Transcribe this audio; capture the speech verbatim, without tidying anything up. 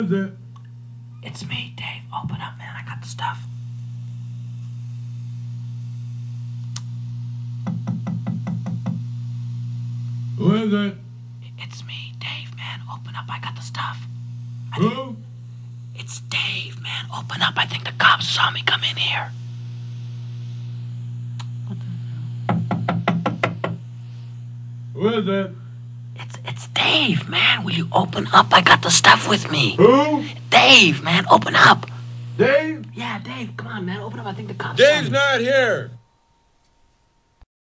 is it? It's me, Dave. Open up, man. I got the stuff. Who is it? It's me, Dave, man. Open up. I got the stuff. I Who? think- It's Dave, man. Open up. I think the cops saw me come in here. Who is it? It's it's Dave, man. Will you open up? I got the stuff with me. Who? Dave, man. Open up. Dave? Yeah, Dave. Come on, man. Open up. I think the cops saw Dave's me. not here.